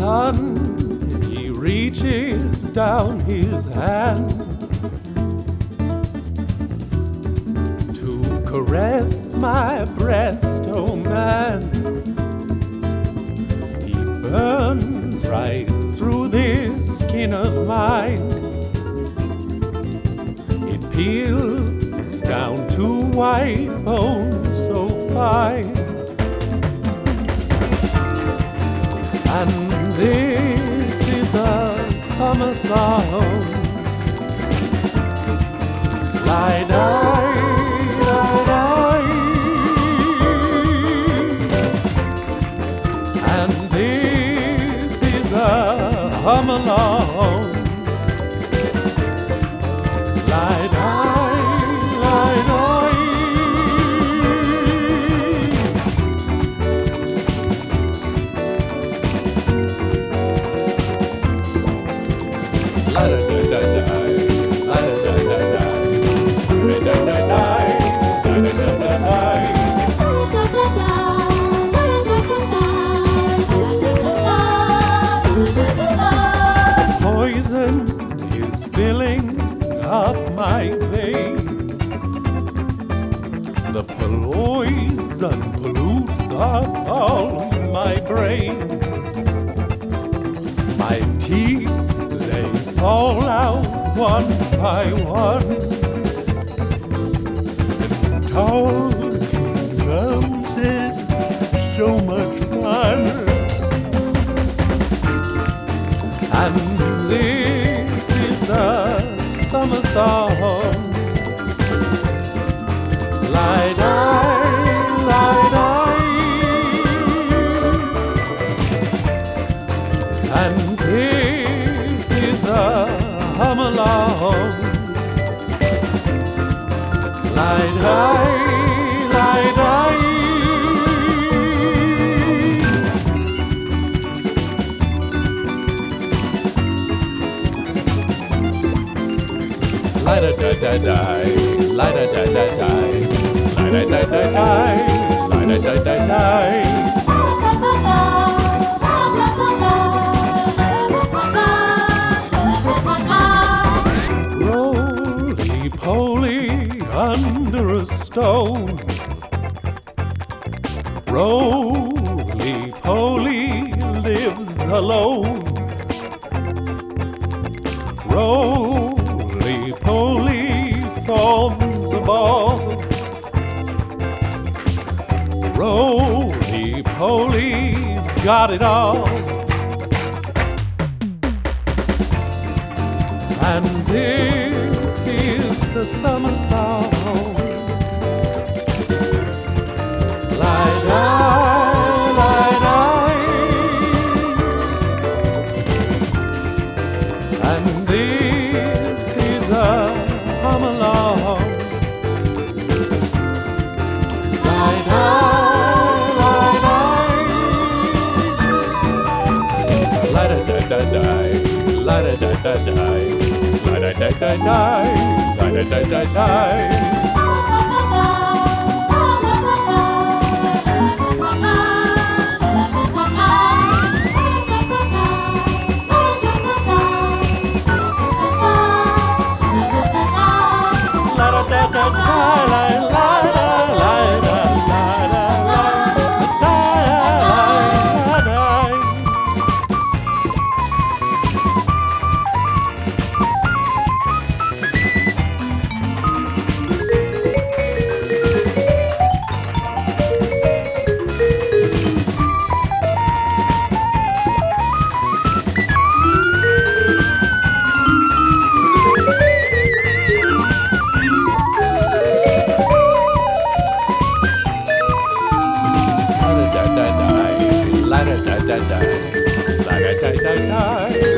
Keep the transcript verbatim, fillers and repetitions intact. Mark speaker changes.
Speaker 1: sun, he reaches down his hand to caress my breast, oh man. He burns right through this skin of mine. It peels down to white bones so fine. And this is a summer song. Lie, die, lie, die. And this is a hum along. Lie, die, lie, die. La da da da da, la da da da da, la da da da, la da da da da. Poison is filling up my veins. The poison pollutes up all my brains. My teeth, they fall out one by one. And talking comes in so much fun. And this is the summer song. Lie, die, lie, die. And this is a hum along. Lie, die, lie, die. La da da da da, la da da da da, la da da da da, la da da da da. Roly-poly under a stone. Roly-poly lives alone. Roly-poly forms a ball. Roly-poly's got it all. And this is a summer song. Lie, die, lie, die. And this is a hum along. Lie, die, lie, die. La da da da da, la da da da da. La da da da da, la da da da da. La da da da da, la la la la la la la la. La da da da da, la da da da da, la da da da da.